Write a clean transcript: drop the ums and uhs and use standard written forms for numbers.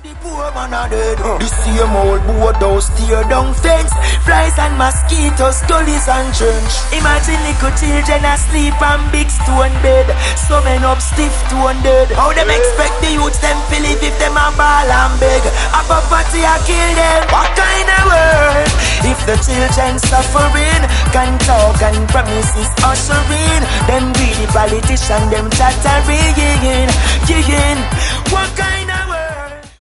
The poor man are dead. The same old boathouse, tear down fence, flies and mosquitoes, gullies and trench. Imagine little children asleep on big stone bed, some men up stiff to dead. How them expect the youths them to live if them a ball and beg? A poverty a kill them. What kind of world? If the children suffering, can talk and promises ushering, them greedy politician them chattering. What kind